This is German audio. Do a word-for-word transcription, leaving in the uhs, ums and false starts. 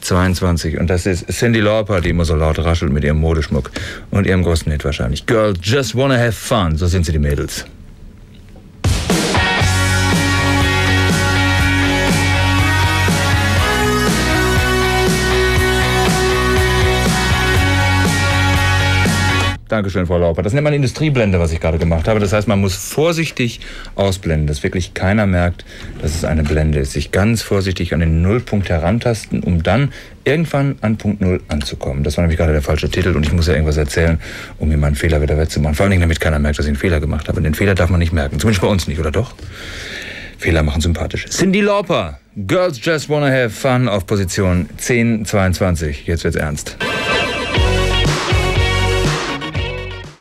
zweiundzwanzig. Und das ist Cyndi Lauper, die immer so laut raschelt mit ihrem Modeschmuck. Und ihrem größten Hit wahrscheinlich. Girl, just wanna have fun. So sind sie, die Mädels. Dankeschön, Frau Lauper. Das nennt man Industrieblende, was ich gerade gemacht habe. Das heißt, man muss vorsichtig ausblenden, dass wirklich keiner merkt, dass es eine Blende ist. Sich ganz vorsichtig an den Nullpunkt herantasten, um dann irgendwann an Punkt Null anzukommen. Das war nämlich gerade der falsche Titel und ich muss ja irgendwas erzählen, um mir meinen Fehler wieder wettzumachen. Vor allen Dingen, damit keiner merkt, dass ich einen Fehler gemacht habe. Und den Fehler darf man nicht merken. Zumindest bei uns nicht, oder doch? Fehler machen sympathisch. Cyndi Lauper, Girls Just Wanna Have Fun auf Position zehn zweiundzwanzig. Jetzt wird's ernst.